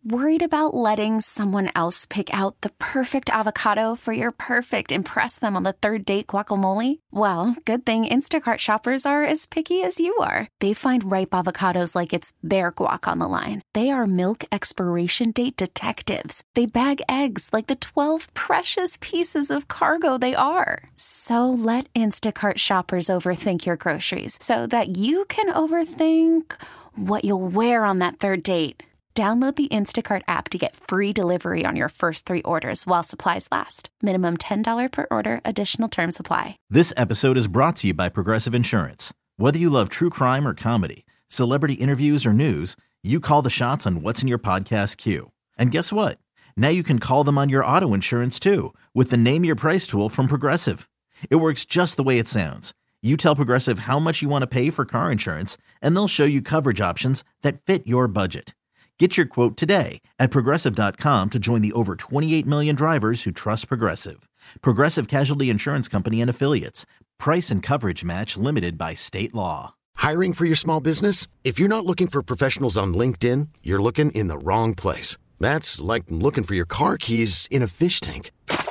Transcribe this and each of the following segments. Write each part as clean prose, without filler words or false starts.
Worried about letting someone else pick out the perfect avocado for your perfect impress them on the third date guacamole? Well, good thing Instacart shoppers are as picky as you are. They find ripe avocados like it's their guac on the line. They are milk expiration date detectives. They bag eggs like the 12 precious pieces of cargo they are. So let Instacart shoppers overthink your groceries so that you can overthink what you'll wear on that third date. Download the Instacart app to get free delivery on your first 3 orders while supplies last. Minimum $10 per order. Additional terms apply. This episode is brought to you by Progressive Insurance. Whether you love true crime or comedy, celebrity interviews or news, you call the shots on what's in your podcast queue. And guess what? Now you can call them on your auto insurance too with the Name Your Price tool from Progressive. It works just the way it sounds. You tell Progressive how much you want to pay for car insurance, and they'll show you coverage options that fit your budget. Get your quote today at Progressive.com to join the over 28 million drivers who trust Progressive. Progressive Casualty Insurance Company and Affiliates. Price and coverage match limited by state law. Hiring for your small business? If you're not looking for professionals on LinkedIn, you're looking in the wrong place. That's like looking for your car keys in a fish tank.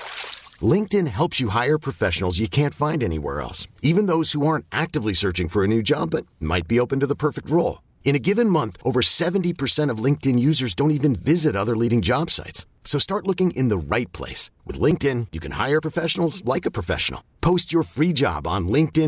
LinkedIn helps you hire professionals you can't find anywhere else, even those who aren't actively searching for a new job but might be open to the perfect role. In a given month, over 70% of LinkedIn users don't even visit other leading job sites. So start looking in the right place. With LinkedIn, you can hire professionals like a professional. Post your free job on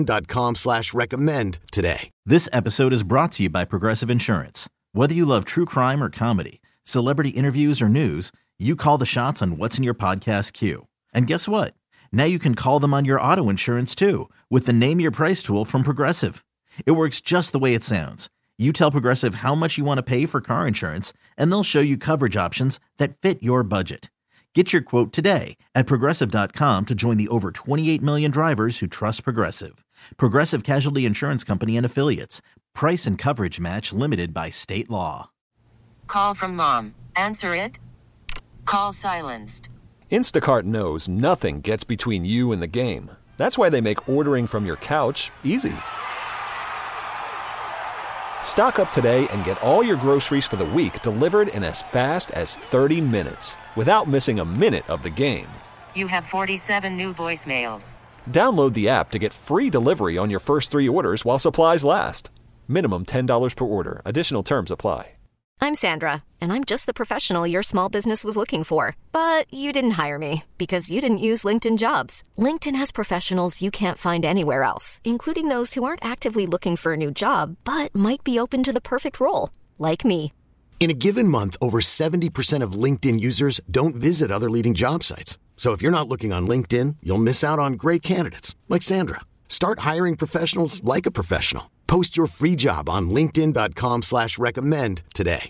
linkedin.com/recommend today. This episode is brought to you by Progressive Insurance. Whether you love true crime or comedy, celebrity interviews or news, you call the shots on what's in your podcast queue. And guess what? Now you can call them on your auto insurance too with the Name Your Price tool from Progressive. It works just the way it sounds. You tell Progressive how much you want to pay for car insurance, and they'll show you coverage options that fit your budget. Get your quote today at Progressive.com to join the over 28 million drivers who trust Progressive. Progressive Casualty Insurance Company and Affiliates. Price and coverage match limited by state law. Call from mom. Answer it. Call silenced. Instacart knows nothing gets between you and the game. That's why they make ordering from your couch easy. Stock up today and get all your groceries for the week delivered in as fast as 30 minutes without missing a minute of the game. You have 47 new voicemails. Download the app to get free delivery on your first 3 orders while supplies last. Minimum $10 per order. Additional terms apply. I'm Sandra, and I'm just the professional your small business was looking for. But you didn't hire me because you didn't use LinkedIn Jobs. LinkedIn has professionals you can't find anywhere else, including those who aren't actively looking for a new job, but might be open to the perfect role, like me. In a given month, over 70% of LinkedIn users don't visit other leading job sites. So if you're not looking on LinkedIn, you'll miss out on great candidates like Sandra. Start hiring professionals like a professional. Post your free job on linkedin.com/recommend today.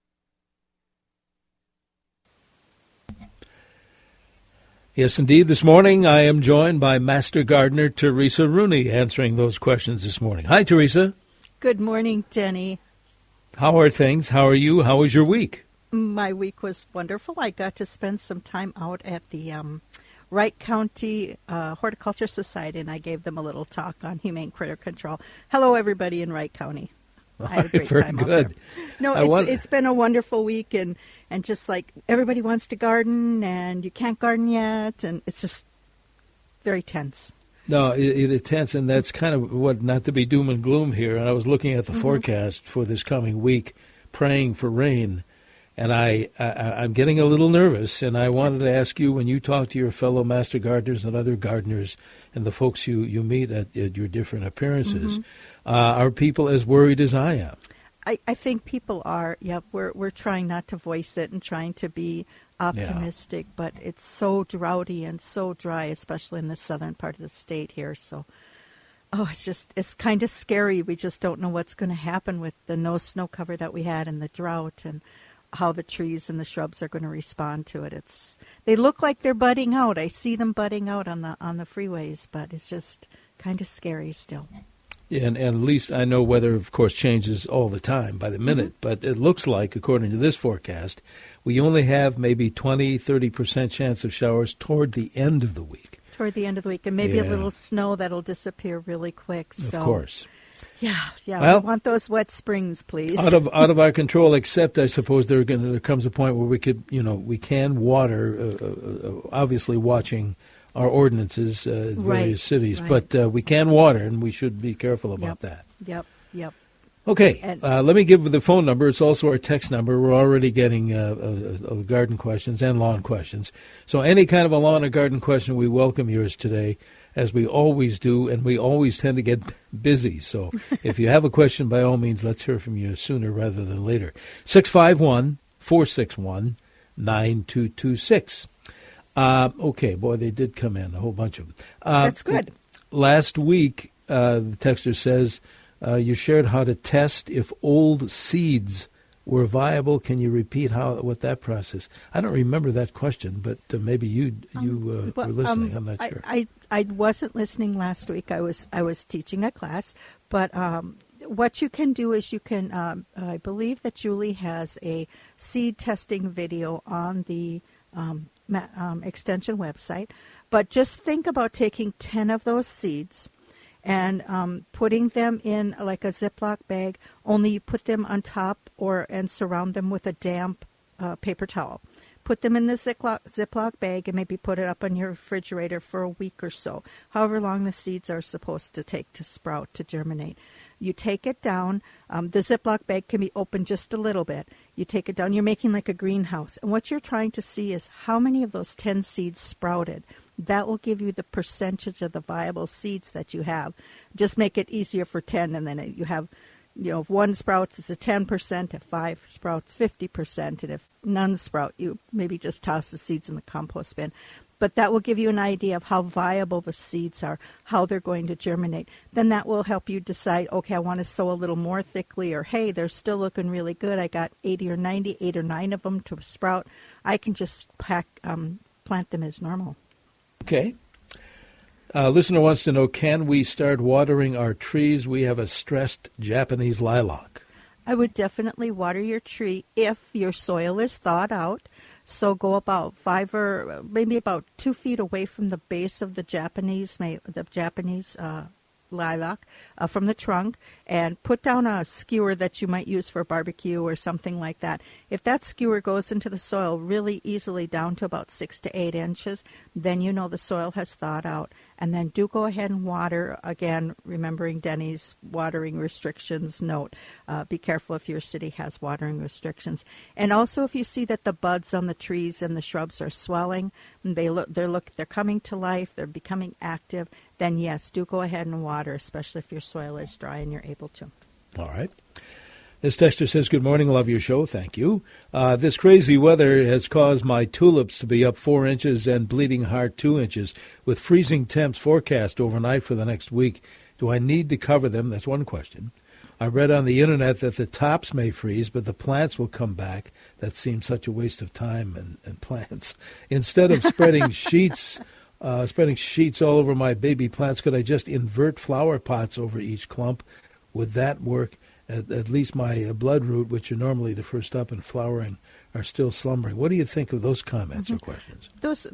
Yes, indeed. This morning I am joined by Master Gardener Teresa Rooney answering those questions this morning. Hi, Teresa. Good morning, Denny. How are things? How are you? How was your week? My week was wonderful. I got to spend some time out at the Wright County Horticulture Society, and I gave them a little talk on humane critter control. Hello, everybody in Wright County. I had a great time out there. No, it's been a wonderful week, and just like everybody wants to garden, and you can't garden yet, and it's just very tense. No, it is tense, and that's kind of what, not to be doom and gloom here, and I was looking at the forecast for this coming week, praying for rain. And I'm getting a little nervous, and I wanted to ask you, when you talk to your fellow master gardeners and other gardeners and the folks you meet at your different appearances, are people as worried as I am? I think people are. Yeah, we're trying not to voice it and trying to be optimistic, but it's so droughty and so dry, especially in the southern part of the state here. So, it's kind of scary. We just don't know what's going to happen with the no snow cover that we had and the drought, and how the trees and the shrubs are going to respond to it. They look like they're budding out. I see them budding out on the freeways, but it's just kind of scary still. Yeah, and at least I know weather, of course, changes all the time by the minute, but it looks like, according to this forecast, we only have maybe 20-30% chance of showers toward the end of the week. Toward the end of the week, and maybe a little snow that'll disappear really quick. So. Of course. Yeah. Well, we want those wet springs, please. Out of our control, except I suppose there comes a point where we can water, obviously watching our ordinances in various cities, but we can water, and we should be careful about that. Yep. Okay, let me give the phone number. It's also our text number. We're already getting garden questions and lawn questions. So any kind of a lawn or garden question, we welcome yours today, as we always do, and we always tend to get busy. So if you have a question, by all means, let's hear from you sooner rather than later. 651-461-9226. Okay, boy, they did come in, a whole bunch of them. That's good. Last week, the texter says, you shared how to test if old seeds were viable. Can you repeat what that process? I don't remember that question, but maybe you were listening. I'm not sure. I wasn't listening last week. I was teaching a class, but what you can do is you can. I believe that Julie has a seed testing video on the extension website. But just think about taking 10 of those seeds and putting them in like a Ziploc bag, only you put them on top and surround them with a damp paper towel. Put them in the Ziploc bag and maybe put it up on your refrigerator for a week or so, however long the seeds are supposed to take to sprout, to germinate. You take it down. The Ziploc bag can be opened just a little bit. You take it down. You're making like a greenhouse. And what you're trying to see is how many of those 10 seeds sprouted. That will give you the percentage of the viable seeds that you have. Just make it easier for 10, and then you have, if one sprouts, it's a 10%. If 5 sprouts, 50%. And if none sprout, you maybe just toss the seeds in the compost bin. But that will give you an idea of how viable the seeds are, how they're going to germinate. Then that will help you decide, okay, I want to sow a little more thickly, or hey, they're still looking really good. I got 8 or 9 of them to sprout. I can just plant them as normal. Okay. Listener wants to know, can we start watering our trees? We have a stressed Japanese lilac. I would definitely water your tree if your soil is thawed out. So go about 5 or maybe about 2 feet away from the base of the Japanese lilac from the trunk, and put down a skewer that you might use for barbecue or something like that. If that skewer goes into the soil really easily down to about 6 to 8 inches, then you know the soil has thawed out. And then do go ahead and water. Again, remembering Denny's watering restrictions note. Be careful if your city has watering restrictions. And also if you see that the buds on the trees and the shrubs are swelling, and they're coming to life, they're becoming active, then yes, do go ahead and water, especially if your soil is dry and you're able to. All right. This texter says, good morning, love your show, thank you. This crazy weather has caused my tulips to be up 4 inches and bleeding heart 2 inches, with freezing temps forecast overnight for the next week. Do I need to cover them? That's one question. I read on the internet that the tops may freeze, but the plants will come back. That seems such a waste of time and plants. Instead of spreading sheets all over my baby plants, could I just invert flower pots over each clump? Would that work? At least my bloodroot, which are normally the first up and flowering, are still slumbering. What do you think of those comments or questions?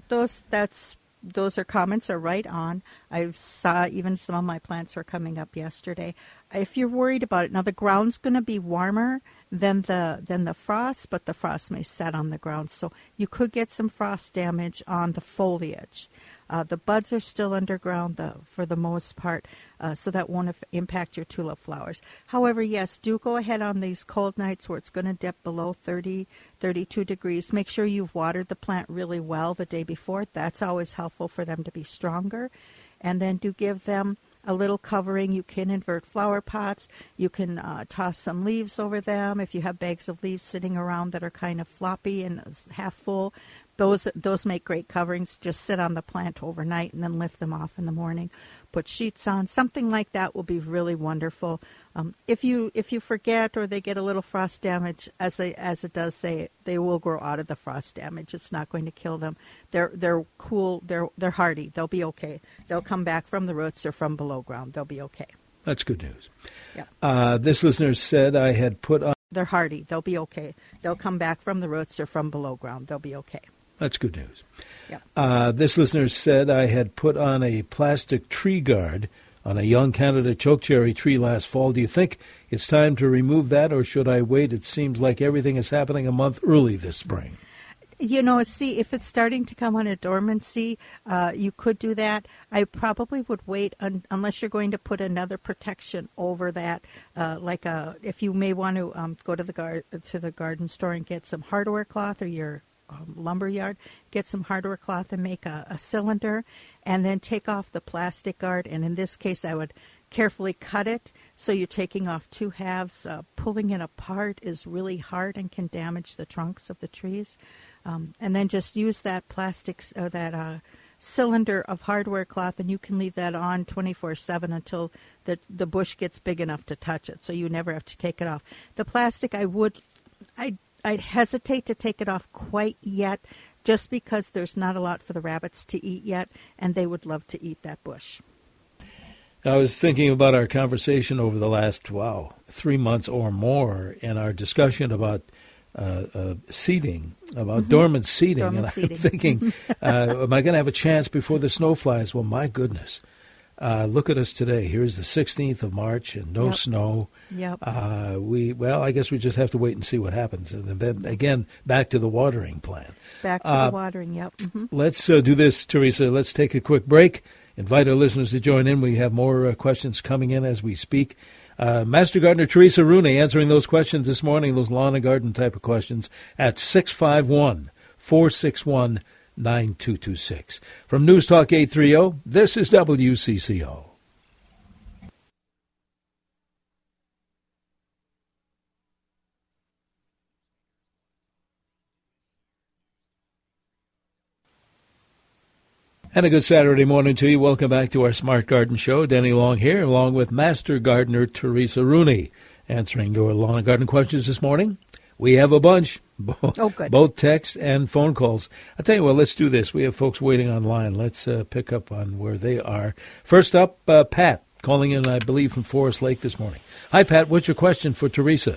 Those comments are right on. I saw even some of my plants were coming up yesterday. If you're worried about it, now the ground's going to be warmer than the frost, but the frost may set on the ground, so you could get some frost damage on the foliage. The buds are still underground for the most part, so that won't impact your tulip flowers. However, yes, do go ahead on these cold nights where it's going to dip below 30, 32 degrees. Make sure you've watered the plant really well the day before. That's always helpful for them to be stronger. And then do give them a little covering. You can invert flower pots. You can toss some leaves over them. If you have bags of leaves sitting around that are kind of floppy and half full, those make great coverings. Just sit on the plant overnight and then lift them off in the morning. Put sheets on. Something like that will be really wonderful. If you forget or they get a little frost damage, as it does say, they will grow out of the frost damage. It's not going to kill them. They're cool. They're hardy. They'll be okay. They'll come back from the roots or from below ground. They'll be okay. That's good news. Yeah. This listener said I had put on. They're hardy. They'll be okay. They'll come back from the roots or from below ground. They'll be okay. That's good news. Yeah. This listener said I had put on a plastic tree guard on a young Canada chokecherry tree last fall. Do you think it's time to remove that, or should I wait? It seems like everything is happening a month early this spring. See, if it's starting to come on a dormancy, you could do that. I probably would wait unless you're going to put another protection over that, if you may want to go to the garden store and get some hardware cloth, or your lumber yard, get some hardware cloth and make a cylinder, and then take off the plastic guard. And in this case, I would carefully cut it, so you're taking off two halves. Pulling it apart is really hard and can damage the trunks of the trees. And then just use that cylinder of hardware cloth, and you can leave that on 24/7 until the bush gets big enough to touch it, so you never have to take it off. The plastic, I'd hesitate to take it off quite yet, just because there's not a lot for the rabbits to eat yet, and they would love to eat that bush. I was thinking about our conversation over the last, 3 months or more, and our discussion about seeding, about dormant seeding. I'm thinking, am I going to have a chance before the snow flies? Well, my goodness. Look at us today. Here's the 16th of March and no snow. Yep. I guess we just have to wait and see what happens. And then, again, back to the watering plan. Back to the watering, yep. Mm-hmm. Let's do this, Teresa. Let's take a quick break. Invite our listeners to join in. We have more questions coming in as we speak. Master Gardener Teresa Rooney answering those questions this morning, those lawn and garden type of questions, at 651-461-9226. From News Talk 830, this is WCCO. And a good Saturday morning to you. Welcome back to our Smart Garden Show. Denny Long here, along with Master Gardener Teresa Rooney, answering your lawn and garden questions this morning. We have a bunch, both text and phone calls. I'll tell you what, let's do this. We have folks waiting online. Let's pick up on where they are. First up, Pat, calling in, I believe, from Forest Lake this morning. Hi, Pat. What's your question for Teresa?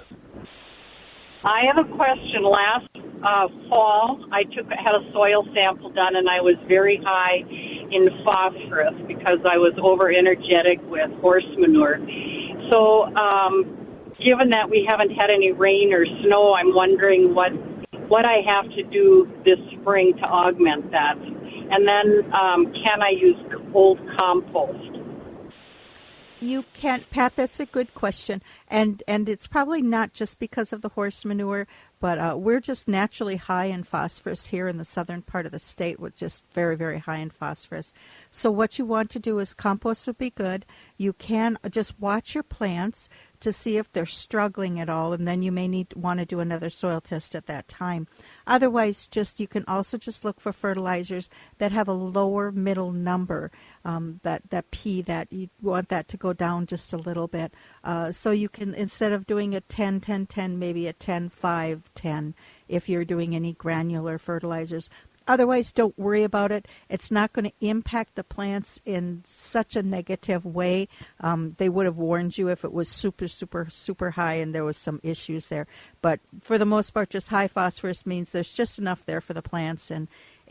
I have a question. Last fall, I had a soil sample done, and I was very high in phosphorus because I was over-energetic with horse manure. So given that we haven't had any rain or snow, I'm wondering what I have to do this spring to augment that. And then can I use old compost? You can't, Pat, that's a good question. And it's probably not just because of the horse manure, but we're just naturally high in phosphorus here in the southern part of the state. We're just very, very high in phosphorus. So what you want to do is compost would be good. You can just watch your plants to see if they're struggling at all, and then you may want to do another soil test at that time. Otherwise, you can also just look for fertilizers that have a lower middle number, that P, that you want that to go down just a little bit. So you can, instead of doing a 10-10-10, maybe a 10-5-10 if you're doing any granular fertilizers. Otherwise, don't worry about it. It's not going to impact the plants in such a negative way. They would have warned you if it was super, super, super high and there was some issues there. But for the most part, just high phosphorus means there's just enough there for the plants. And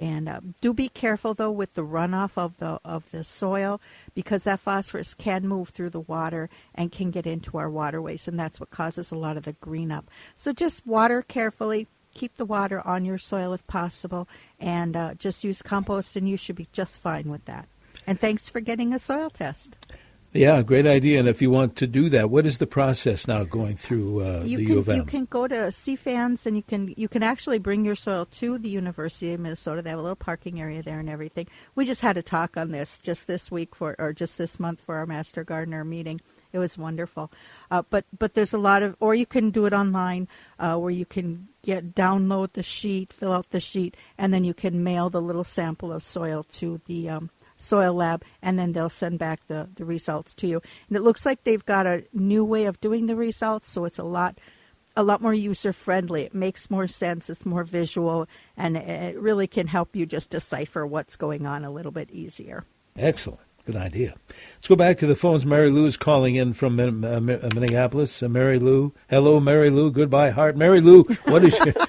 do be careful, though, with the runoff of the soil, because that phosphorus can move through the water and can get into our waterways, and that's what causes a lot of the green up. So just water carefully. Keep the water on your soil if possible, and just use compost, and you should be just fine with that. And thanks for getting a soil test. Yeah, great idea. And if you want to do that, what is the process now going through the U of M? You can go to CFANS, and you can actually bring your soil to the University of Minnesota. They have a little parking area there and everything. We just had a talk on this just this month for our Master Gardener meeting. It was wonderful. But there's a lot of, or you can do it online, where you can download the sheet, fill out the sheet, and then you can mail the little sample of soil to the soil lab, and then they'll send back the results to you. And it looks like they've got a new way of doing the results, so it's a lot more user-friendly. It makes more sense. It's more visual, and it really can help you just decipher what's going on a little bit easier. Excellent. Good idea. Let's go back to the phones. Mary Lou's calling in from Minneapolis. Mary Lou. Hello, Mary Lou. Goodbye, heart. Mary Lou, what is your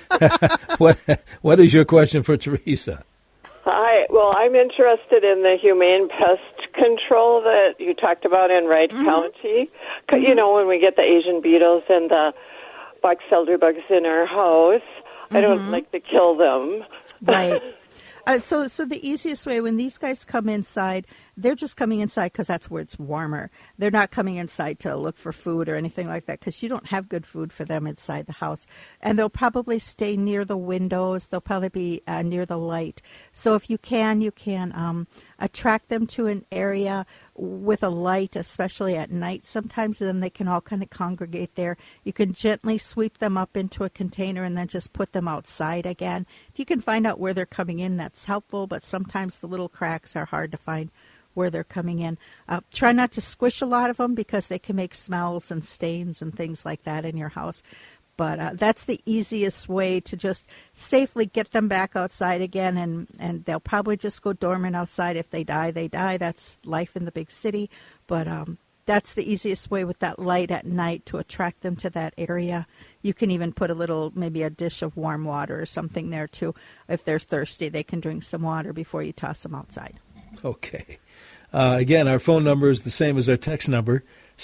what is your question for Teresa? Hi. Well, I'm interested in the humane pest control that you talked about in Wright County, you know, when we get the Asian beetles and the box elder bugs in our house, I don't like to kill them. Right. So the easiest way, when these guys come inside, they're just coming inside because that's where it's warmer. They're not coming inside to look for food or anything like that because you don't have good food for them inside the house. And they'll probably stay near the windows. They'll probably be near the light. So if you can attract them to an area with a light, especially at night sometimes, and then they can all kind of congregate there. You can gently sweep them up into a container and then just put them outside again. If you can find out where they're coming in, that's helpful, but sometimes the little cracks are hard to find where they're coming in. Try not to squish a lot of them because they can make smells and stains and things like that in your house. But that's the easiest way to just safely get them back outside again, and they'll probably just go dormant outside. If they die, they die. That's life in the big city. But that's the easiest way with that light at night to attract them to that area. You can even put maybe a dish of warm water or something there, too. If they're thirsty, they can drink some water before you toss them outside. Okay. Again, our phone number is the same as our text number,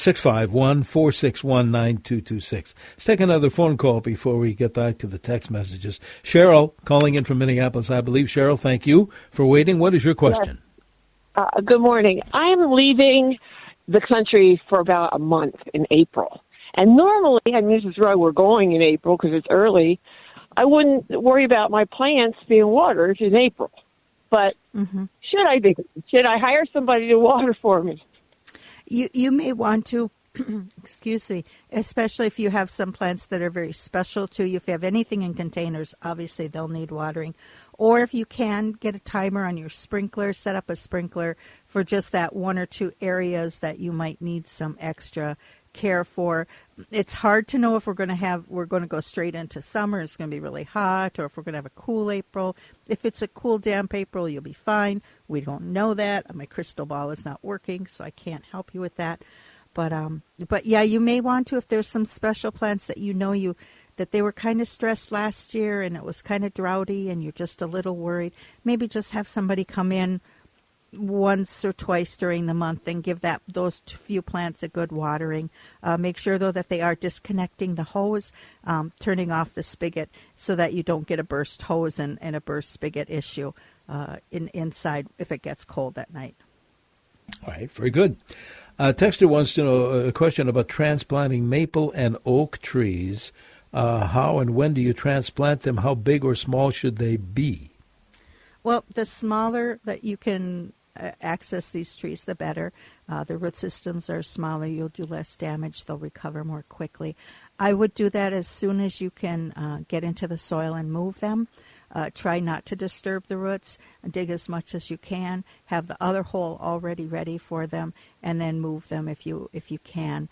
651-461-9226. Let's take another phone call before we get back to the text messages. Cheryl, calling in from Minneapolis, I believe. Cheryl, thank you for waiting. What is your question? Yes. Good morning. I am leaving the country for about a month in April. And normally, and this is why we're going in April because it's early, I wouldn't worry about my plants being watered in April. But should I hire somebody to water for me? You may want to, excuse me, especially if you have some plants that are very special to you. If you have anything in containers, obviously they'll need watering. Or if you can, get a timer on your sprinkler, set up a sprinkler for just that one or two areas that you might need some extra care for. It's hard to know if we're going to go straight into summer. It's going to be really hot, or if we're going to have a cool April. If it's a cool, damp April, you'll be fine. We don't know that. My crystal ball is not working, so I can't help you with that. But yeah, you may want to, if there's some special plants that that they were kind of stressed last year and it was kind of droughty and you're just a little worried, maybe just have somebody come in once or twice during the month and give those few plants a good watering. Make sure, though, that they are disconnecting the hose, turning off the spigot so that you don't get a burst hose and a burst spigot issue inside if it gets cold at night. All right, very good. Texter wants to know a question about transplanting maple and oak trees. How and when do you transplant them? How big or small should they be? Well, the smaller that you can access these trees, the better. The root systems are smaller. You'll do less damage. They'll recover more quickly. I would do that as soon as you can get into the soil and move them. Try not to disturb the roots. Dig as much as you can. Have the other hole already ready for them, and then move them if you can.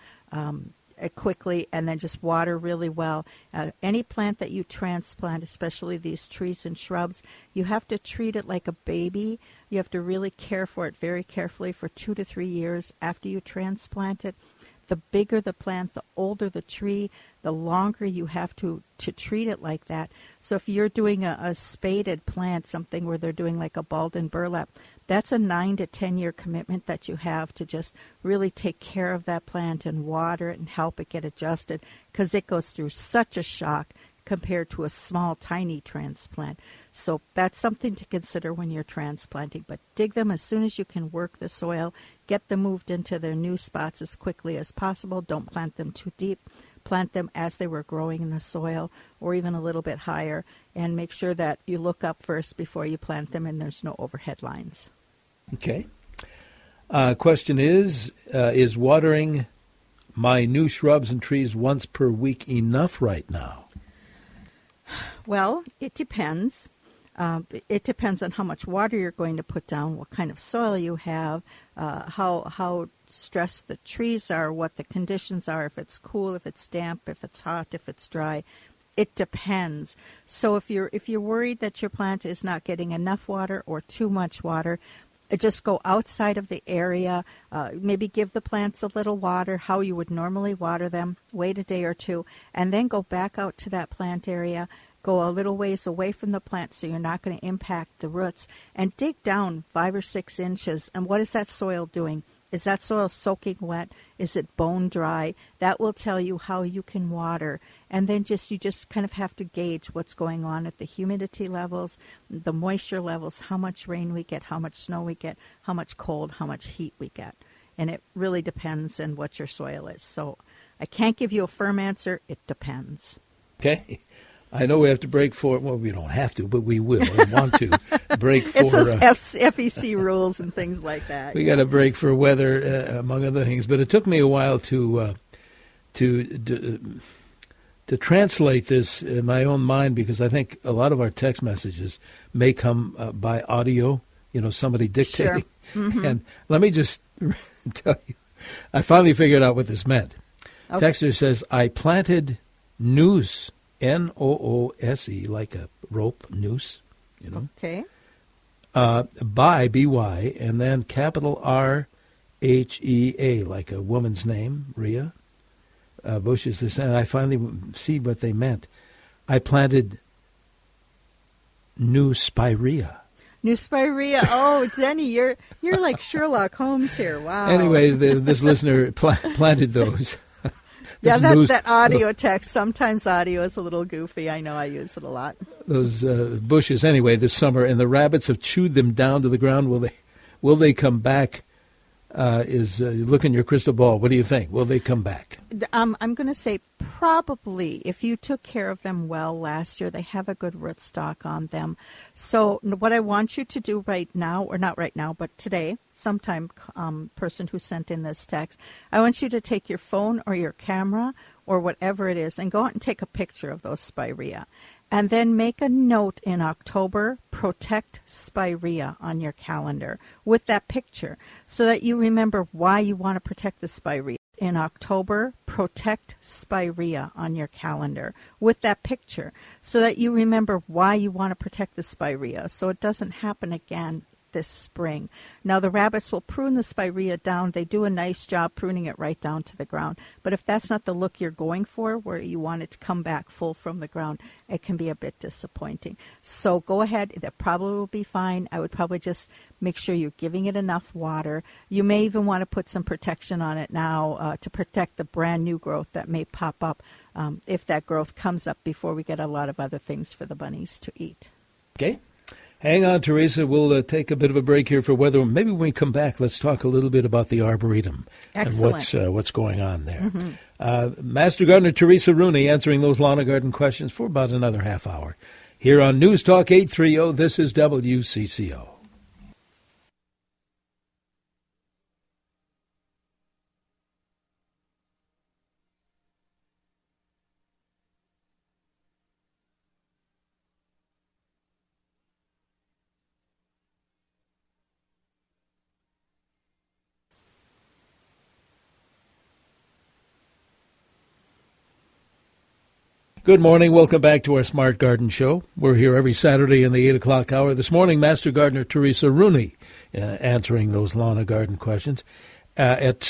Quickly, and then just water really well. Any plant that you transplant, especially these trees and shrubs, you have to treat it like a baby. You have to really care for it very carefully for 2 to 3 years after you transplant it. The bigger the plant, the older the tree, the longer you have to treat it like that. So if you're doing a spaded plant, something where they're doing like a Baldwin burlap, that's a 9 to 10 year commitment that you have to just really take care of that plant and water it and help it get adjusted, because it goes through such a shock compared to a small, tiny transplant. So that's something to consider when you're transplanting. But dig them as soon as you can work the soil. Get them moved into their new spots as quickly as possible. Don't plant them too deep. Plant them as they were growing in the soil or even a little bit higher. And make sure that you look up first before you plant them and there's no overhead lines. Okay. Question is watering my new shrubs and trees once per week enough right now? Well, it depends. It depends on how much water you're going to put down, what kind of soil you have, how stressed the trees are, what the conditions are, if it's cool, if it's damp, if it's hot, if it's dry. It depends. So if you're worried that your plant is not getting enough water or too much water, just go outside of the area, maybe give the plants a little water, how you would normally water them, wait a day or two, and then go back out to that plant area. go a little ways away from the plant so you're not going to impact the roots, and dig down 5 or 6 inches. And what is that soil doing? Is that soil soaking wet? Is it bone dry? That will tell you how you can water. And then you just kind of have to gauge what's going on at the humidity levels, the moisture levels, how much rain we get, how much snow we get, how much cold, how much heat we get. And it really depends on what your soil is. So I can't give you a firm answer. It depends. Okay. I know we have to break for, well, we don't have to, but we will and want to break for. It's those FEC rules and things like that. We got to break for weather, among other things. But it took me a while to translate this in my own mind, because I think a lot of our text messages may come by audio, somebody dictating. Sure. Mm-hmm. And let me just tell you, I finally figured out what this meant. Okay. Texter says, I planted noose, Noose, like a rope, noose, Okay. By, B-Y, and then capital R-H-E-A, like a woman's name, Rhea. Bushes this, and I finally see what they meant. I planted new spirea. New spirea. Oh, Jenny, you're like Sherlock Holmes here. Wow. Anyway, this listener planted those. Yeah, that audio text. Sometimes audio is a little goofy. I know I use it a lot. Those bushes, anyway, this summer, and the rabbits have chewed them down to the ground. Will they come back? Look in your crystal ball. What do you think? Will they come back? I'm going to say probably. If you took care of them well last year, they have a good rootstock on them. So what I want you to do right now, or not right now, but today, sometime, person who sent in this text, I want you to take your phone or your camera or whatever it is and go out and take a picture of those spirea. And then make a note in October, protect spirea on your calendar with that picture so that you remember why you want to protect the spirea. In October, protect spirea on your calendar with that picture so that you remember why you want to protect the spirea so it doesn't happen again this spring. Now, the rabbits will prune the spirea down. They do a nice job pruning it right down to the ground. But if that's not the look you're going for, where you want it to come back full from the ground, it can be a bit disappointing. So go ahead. That probably will be fine. I would probably just make sure you're giving it enough water. You may even want to put some protection on it now to protect the brand new growth that may pop up if that growth comes up before we get a lot of other things for the bunnies to eat. Okay. Hang on, Teresa. We'll take a bit of a break here for weather. Maybe when we come back, let's talk a little bit about the Arboretum. Excellent. And what's going on there. Mm-hmm. Master Gardener Teresa Rooney answering those lawn and garden questions for about another half hour. Here on News Talk 830, this is WCCO. Good morning. Welcome back to our Smart Garden Show. We're here every Saturday in the 8 o'clock hour. This morning, Master Gardener Teresa Rooney answering those lawn and garden questions at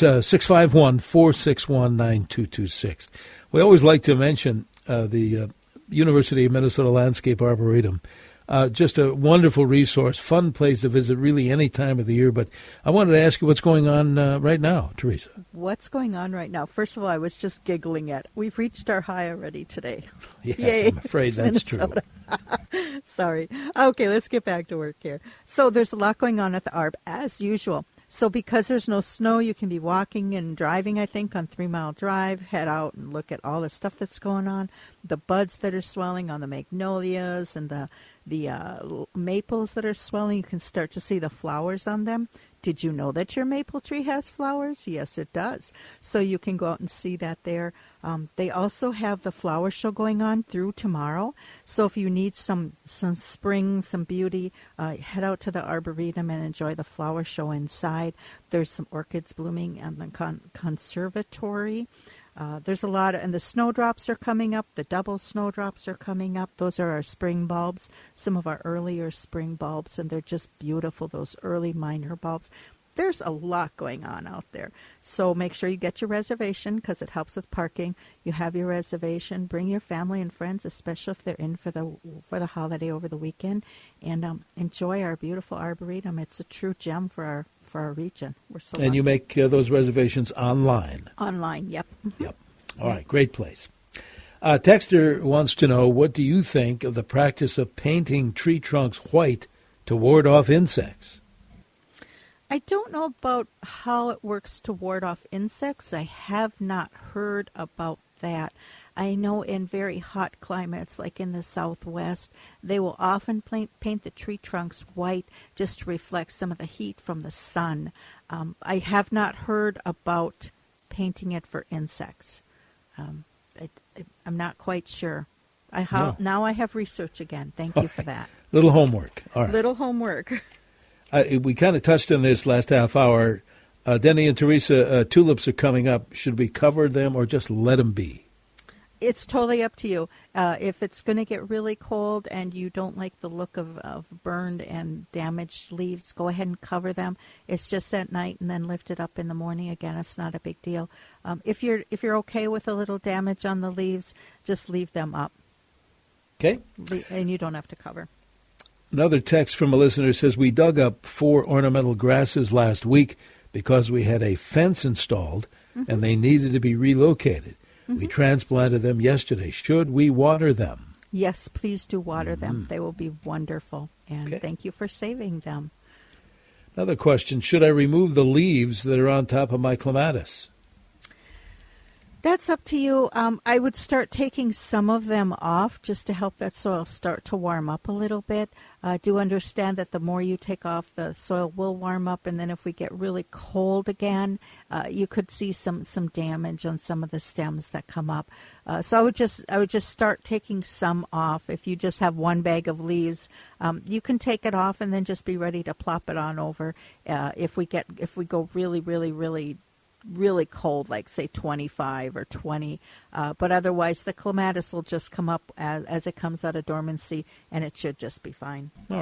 651-461-9226. We always like to mention the University of Minnesota Landscape Arboretum. Just a wonderful resource, fun place to visit really any time of the year. But I wanted to ask you what's going on right now, Teresa. What's going on right now? First of all, I was just giggling at, we've reached our high already today. Yes, Yay. I'm afraid that's true. Sorry. Okay, let's get back to work here. So there's a lot going on at the Arb, as usual. So because there's no snow, you can be walking and driving, I think, on 3 Mile Drive. Head out and look at all the stuff that's going on. The buds that are swelling on the magnolias and the maples that are swelling. You can start to see the flowers on them. Did you know that your maple tree has flowers? Yes, it does. So you can go out and see that there. They also have the flower show going on through tomorrow. So if you need some spring, some beauty, head out to the Arboretum and enjoy the flower show inside. There's some orchids blooming in the conservatory. There's a lot, and the snowdrops are coming up. The double snowdrops are coming up. Those are our spring bulbs, some of our earlier spring bulbs, and they're just beautiful, those early minor bulbs. there's a lot going on out there. So make sure you get your reservation because it helps with parking. You have your reservation. Bring your family and friends, especially if they're in for the holiday over the weekend, and enjoy our beautiful Arboretum. It's a true gem for our region. We're so lucky. You make those reservations online. Online, yep. Yep. All right, great place. Texter wants to know, what do you think of the practice of painting tree trunks white to ward off insects? I don't know about how it works to ward off insects. I have not heard about that. I know in very hot climates, like in the Southwest, they will often paint the tree trunks white just to reflect some of the heat from the sun. I have not heard about painting it for insects. I'm not quite sure. Now I have research again. Thank you for that. Little homework. All right. Little homework. We kind of touched on this last half hour. Denny and Teresa, tulips are coming up. Should we cover them or just let them be? It's totally up to you. If it's going to get really cold and you don't like the look of burned and damaged leaves, go ahead and cover them. It's just at night and then lift it up in the morning again. It's not a big deal. If you're okay with a little damage on the leaves, just leave them up. Okay. And you don't have to cover. Another text from a listener says, we dug up 4 ornamental grasses last week because we had a fence installed and they needed to be relocated. We transplanted them yesterday. Should we water them? Yes, please do water them. They will be wonderful. And thank you for saving them. Another question, should I remove the leaves that are on top of my clematis? That's up to you. I would start taking some of them off just to help that soil start to warm up a little bit. Do understand that the more you take off, the soil will warm up, and then if we get really cold again, you could see some damage on some of the stems that come up. So I would just start taking some off. If you just have one bag of leaves, you can take it off and then just be ready to plop it on over. If we go really cold, like say 25 or 20, but otherwise the clematis will just come up as it comes out of dormancy, and it should just be fine. All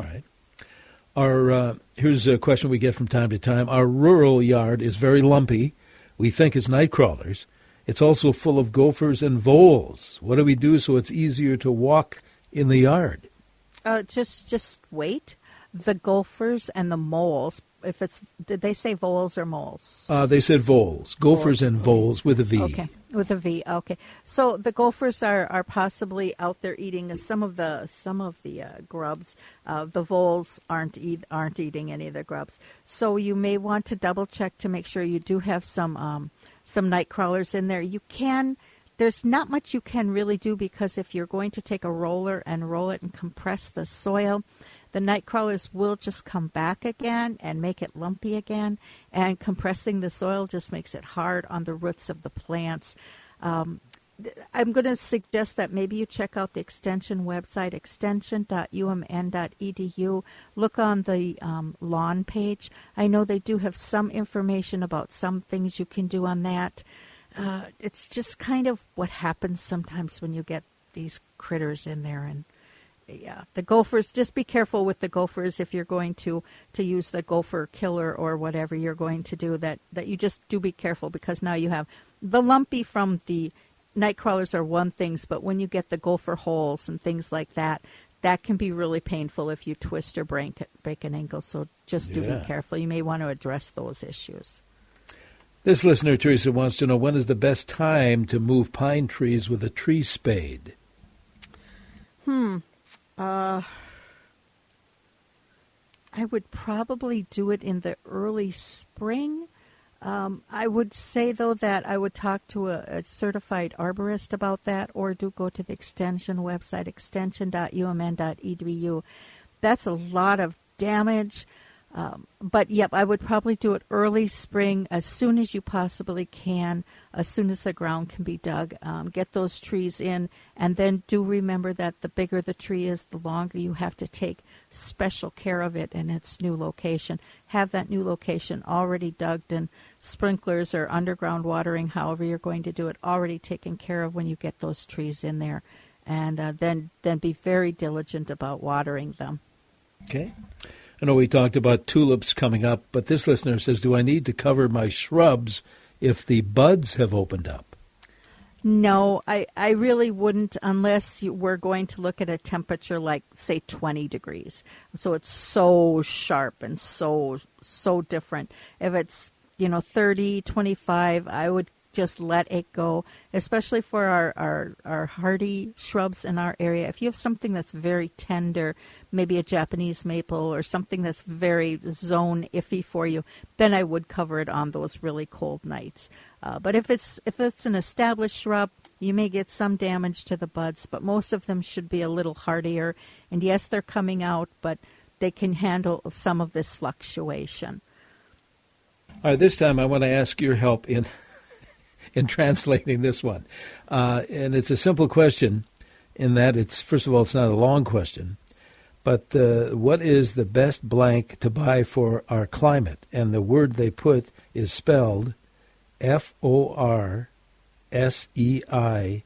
right. Here's a question we get from time to time. Our rural yard is very lumpy. We think it's night crawlers. It's also full of gophers and voles. What do we do so it's easier to walk in the yard? Just wait. The gophers and the moles. Did they say voles or moles? They said voles. Gophers and voles with a V. Okay, with a V. Okay, so the gophers are possibly out there eating some of the grubs. The voles aren't eating any of the grubs. So you may want to double check to make sure you do have some night crawlers in there. You can. There's not much you can really do, because if you're going to take a roller and roll it and compress the soil, the night crawlers will just come back again and make it lumpy again, and compressing the soil just makes it hard on the roots of the plants. I'm going to suggest that maybe you check out the Extension website, extension.umn.edu. Look on the lawn page. I know they do have some information about some things you can do on that. It's just kind of what happens sometimes when you get these critters in there. And yeah, the gophers, just be careful with the gophers if you're going to use the gopher killer or whatever you're going to do, that you just do be careful, because now you have the lumpy from the night crawlers are one thing, but when you get the gopher holes and things like that, that can be really painful if you twist or break an ankle. So just do be careful. You may want to address those issues. This listener, Teresa, wants to know, when is the best time to move pine trees with a tree spade? I would probably do it in the early spring. I would say, though, that I would talk to a certified arborist about that, or do go to the Extension website, extension.umn.edu. That's a lot of damage. But, yep, I would probably do it early spring, as soon as you possibly can, as soon as the ground can be dug. Get those trees in, and then do remember that the bigger the tree is, the longer you have to take special care of it in its new location. Have that new location already dug, and sprinklers or underground watering, however you're going to do it, already taken care of when you get those trees in there. And then be very diligent about watering them. Okay. I know we talked about tulips coming up, but this listener says, do I need to cover my shrubs if the buds have opened up? No, I really wouldn't unless we're going to look at a temperature like, say, 20 degrees. So it's so sharp and so different. If it's, 30, 25, I would just let it go, especially for our hardy shrubs in our area. If you have something that's very tender, maybe a Japanese maple or something that's very zone iffy for you, then I would cover it on those really cold nights. But if it's an established shrub, you may get some damage to the buds, but most of them should be a little hardier. And yes, they're coming out, but they can handle some of this fluctuation. All right, this time I want to ask your help in translating this one. And it's a simple question in that it's, first of all, it's not a long question, but what is the best blank to buy for our climate? And the word they put is spelled Forseity.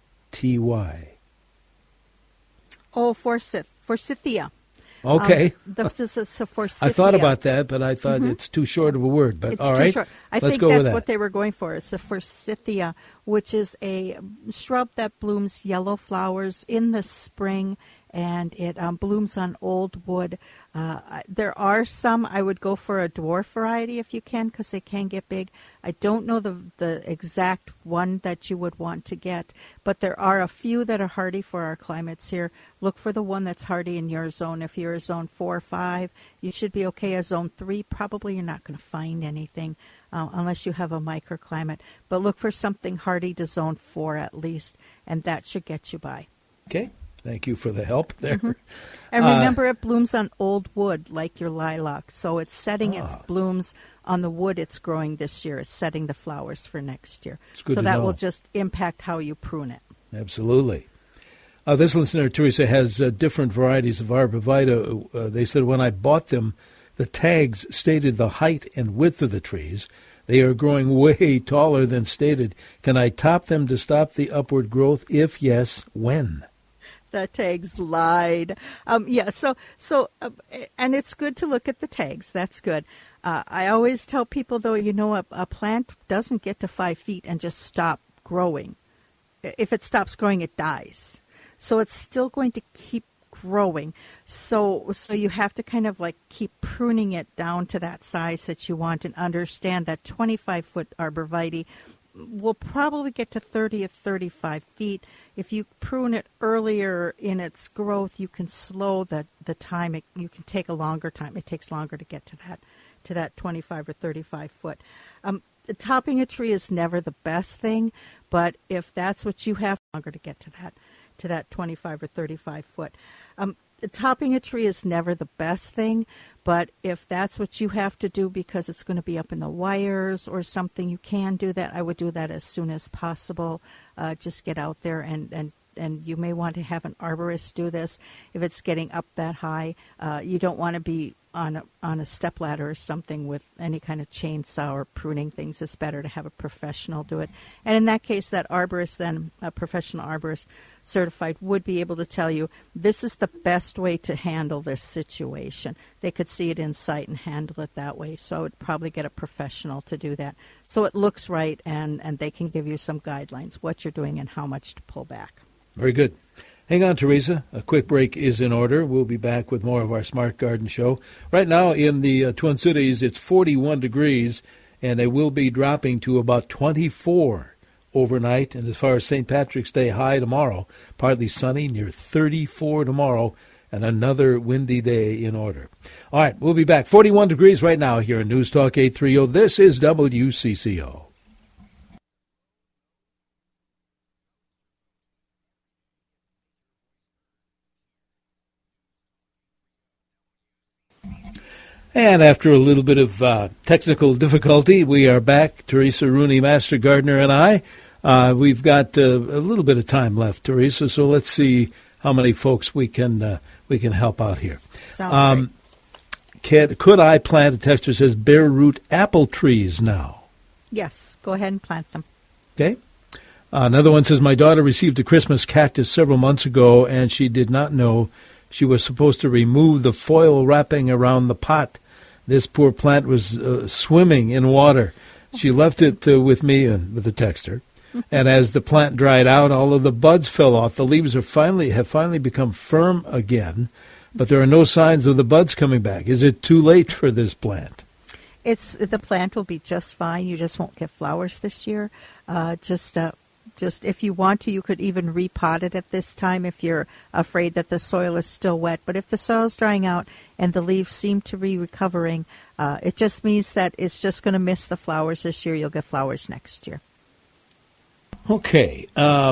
Oh, forsythia. Okay. Forsythia. I thought about that, but I thought it's too short of a word. But it's all too right, short. I let's think go with that's that. what they were going for. It's a forsythia, which is a shrub that blooms yellow flowers in the spring, and it blooms on old wood. There are some, I would go for a dwarf variety if you can, because they can get big. I don't know the exact one that you would want to get, but there are a few that are hardy for our climates here. Look for the one that's hardy in your zone. If you're a zone 4 or 5, you should be okay. A zone 3, probably you're not going to find anything unless you have a microclimate. But look for something hardy to zone 4 at least, and that should get you by. Okay. Thank you for the help there. Mm-hmm. And remember, it blooms on old wood like your lilac. So it's setting its blooms on the wood it's growing this year. It's setting the flowers for next year. So that will just impact how you prune it. Absolutely. This listener, Teresa, has different varieties of arborvitae. They said when I bought them, the tags stated the height and width of the trees. They are growing way taller than stated. Can I top them to stop the upward growth? If yes, when? The tags lied. And it's good to look at the tags. That's good. I always tell people, though, a plant doesn't get to 5 feet and just stop growing. If it stops growing, it dies. So it's still going to keep growing. So you have to kind of like keep pruning it down to that size that you want, and understand that 25-foot arborvitae will probably get to 30 or 35 feet. If you prune it earlier in its growth, you can slow the time. You can take a longer time. It takes longer to get to that 25 or 35 foot. Topping a tree is never the best thing, but if that's what you have, longer to get to that 25 or 35 foot. Topping a tree is never the best thing, but if that's what you have to do because it's going to be up in the wires or something, you can do that. I would do that as soon as possible. Just get out there, and you may want to have an arborist do this. If it's getting up that high, you don't want to be on a stepladder or something with any kind of chainsaw or pruning things. It's better to have a professional do it. And in that case, that arborist, then a professional arborist certified, would be able to tell you this is the best way to handle this situation. They could see it in sight and handle it that way. So I would probably get a professional to do that, so it looks right, and they can give you some guidelines, what you're doing and how much to pull back. Very good. Hang on, Teresa. A quick break is in order. We'll be back with more of our Smart Garden Show. Right now in the Twin Cities, it's 41 degrees, and it will be dropping to about 24 overnight. And as far as St. Patrick's Day high tomorrow, partly sunny, near 34 tomorrow, and another windy day in order. All right, we'll be back. 41 degrees right now here in News Talk 830. This is WCCO. And after a little bit of technical difficulty, we are back. Teresa Rooney, Master Gardener, and I. We've got a little bit of time left, Teresa, so let's see how many folks we can help out here. Sounds great. Could I plant, a texter says, bare root apple trees now? Yes, go ahead and plant them. Okay. Another one says, my daughter received a Christmas cactus several months ago, and she did not know She was supposed to remove the foil wrapping around the pot. This poor plant was swimming in water. She left it with me and with the texter. And as the plant dried out, all of the buds fell off. The leaves have finally become firm again, but there are no signs of the buds coming back. Is it too late for this plant? The plant will be just fine. You just won't get flowers this year. Just if you want to, you could even repot it at this time if you're afraid that the soil is still wet. But if the soil is drying out and the leaves seem to be recovering, it just means that it's just going to miss the flowers this year. You'll get flowers next year. Okay.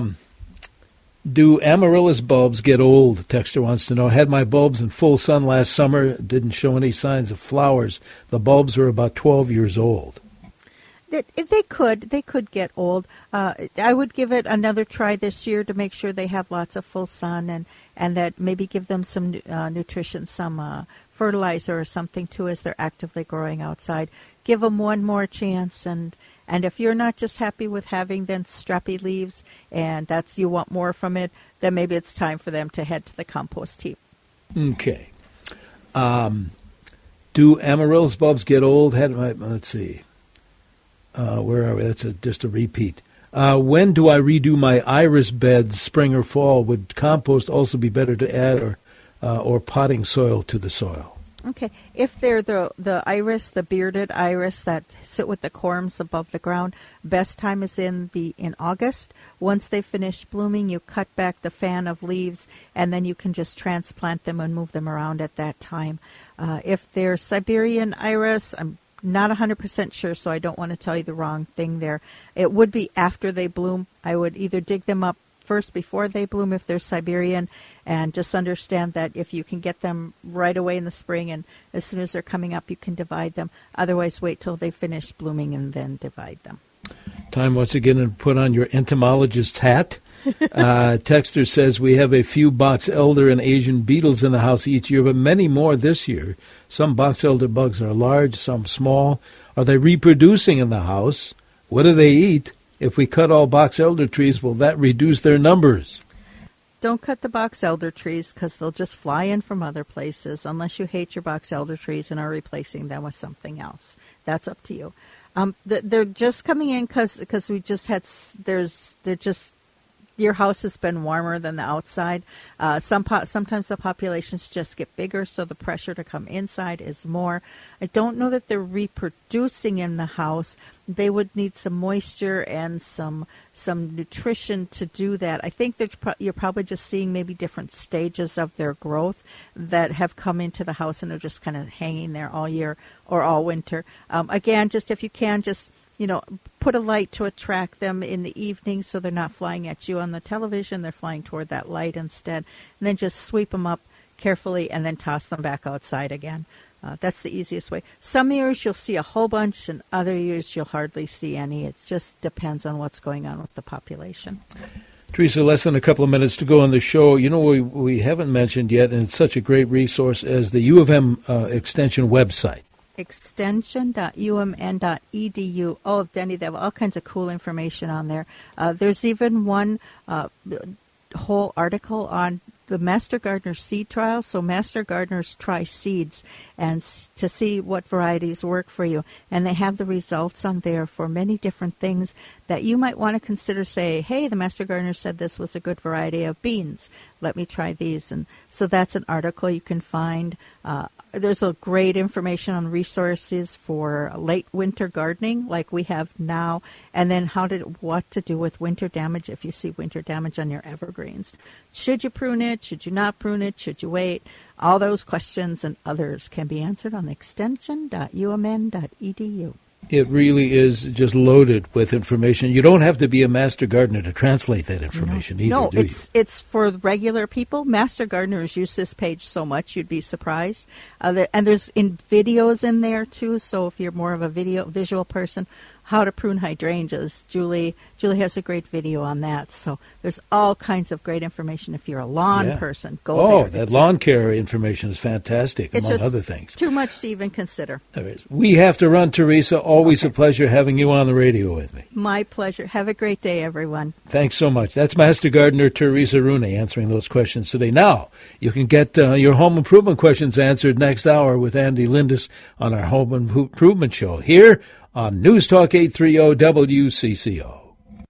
Do amaryllis bulbs get old? Texter wants to know. I had my bulbs in full sun last summer. Didn't show any signs of flowers. The bulbs were about 12 years old. If they could get old. I would give it another try this year to make sure they have lots of full sun and that maybe give them some nutrition, some fertilizer or something too as they're actively growing outside. Give them one more chance, and if you're not just happy with having then strappy leaves and you want more from it, then maybe it's time for them to head to the compost heap. Okay. Do amaryllis bulbs get old? Let's see. Where are we? That's just a repeat. When do I redo my iris beds, spring or fall? Would compost also be better to add or potting soil to the soil? Okay. If they're the iris, the bearded iris that sit with the corms above the ground, best time is in August. Once they finish blooming, you cut back the fan of leaves, and then you can just transplant them and move them around at that time. If they're Siberian iris, I'm not 100% sure, so I don't want to tell you the wrong thing there. It would be after they bloom. I would either dig them up first before they bloom if they're Siberian, and just understand that if you can get them right away in the spring and as soon as they're coming up, you can divide them. Otherwise, wait till they finish blooming and then divide them. Time once again to put on your entomologist's hat. Texter says we have a few box elder and Asian beetles in the house each year, but many more this year. Some box elder bugs are large, some small. Are they reproducing in the house? What do they eat? If we cut all box elder trees, will that reduce their numbers? Don't cut the box elder trees because they'll just fly in from other places unless you hate your box elder trees and are replacing them with something else. That's up to you. They're just coming in because we just had, your house has been warmer than the outside. Sometimes the populations just get bigger, so the pressure to come inside is more. I don't know that they're reproducing in the house. They would need some moisture and some nutrition to do that. I think you're probably just seeing maybe different stages of their growth that have come into the house and are just kind of hanging there all year or all winter. Again, just if you can, just put a light to attract them in the evening so they're not flying at you on the television. They're flying toward that light instead. And then just sweep them up carefully and then toss them back outside again. That's the easiest way. Some years you'll see a whole bunch, and other years you'll hardly see any. It just depends on what's going on with the population. Teresa, less than a couple of minutes to go on the show. We haven't mentioned yet, and it's such a great resource, as the U of M Extension website. Extension.umn.edu. Oh, Denny, they have all kinds of cool information on there. There's even one whole article on the Master Gardener seed trial. So Master Gardeners try seeds and to see what varieties work for you. And they have the results on there for many different things that you might want to consider. Say, hey, the Master Gardener said this was a good variety of beans. Let me try these. And so that's an article you can find. There's a great information on resources for late winter gardening like we have now, and then what to do with winter damage if you see winter damage on your evergreens. Should you prune it? Should you not prune it? Should you wait? All those questions and others can be answered on extension.umn.edu. It really is just loaded with information. You don't have to be a master gardener to translate that information either, do you? No, it's for regular people. Master gardeners use this page so much you'd be surprised. And there's videos in there, too, so if you're more of a visual person, how to prune hydrangeas. Julie has a great video on that. So there's all kinds of great information. If you're a lawn person, go there. Oh, that lawn care information is fantastic, among other things. Too much to even consider. There is. We have to run, Teresa. Always a pleasure having you on the radio with me. My pleasure. Have a great day, everyone. Thanks so much. That's Master Gardener Teresa Rooney answering those questions today. Now, you can get your home improvement questions answered next hour with Andy Lindis on our Home Improvement Show here on News Talk 830 WCCO.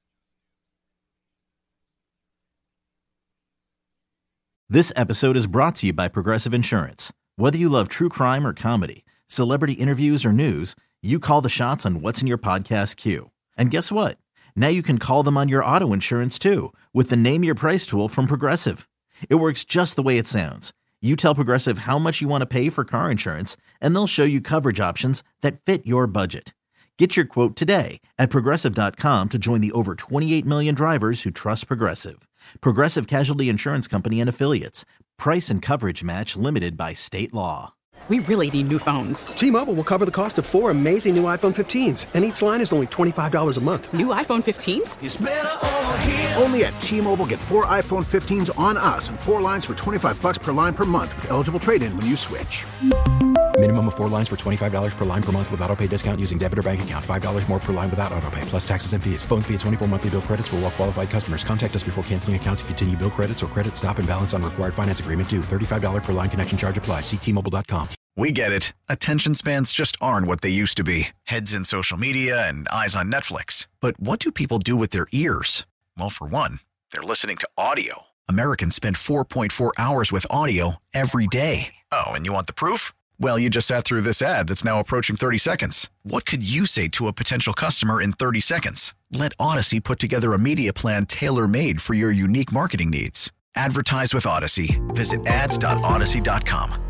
This episode is brought to you by Progressive Insurance. Whether you love true crime or comedy, celebrity interviews or news, you call the shots on what's in your podcast queue. And guess what? Now you can call them on your auto insurance too with the Name Your Price tool from Progressive. It works just the way it sounds. You tell Progressive how much you want to pay for car insurance, and they'll show you coverage options that fit your budget. Get your quote today at Progressive.com to join the over 28 million drivers who trust Progressive. Progressive Casualty Insurance Company and Affiliates. Price and coverage match limited by state law. We really need new phones. T-Mobile will cover the cost of 4 amazing new iPhone 15s, and each line is only $25 a month. New iPhone 15s? It's better over here. Only at T-Mobile, get 4 iPhone 15s on us and 4 lines for $25 per line per month with eligible trade-in when you switch. Minimum of 4 lines for $25 per line per month with autopay discount using debit or bank account. $5 more per line without autopay, plus taxes and fees. Phone fee at 24 monthly bill credits for well-qualified customers. Contact us before canceling account to continue bill credits or credit stop and balance on required finance agreement due. $35 per line connection charge applies. See T-Mobile.com. We get it. Attention spans just aren't what they used to be. Heads in social media and eyes on Netflix. But what do people do with their ears? Well, for one, they're listening to audio. Americans spend 4.4 hours with audio every day. Oh, and you want the proof? Well, you just sat through this ad that's now approaching 30 seconds. What could you say to a potential customer in 30 seconds? Let Odyssey put together a media plan tailor-made for your unique marketing needs. Advertise with Odyssey. Visit ads.odyssey.com.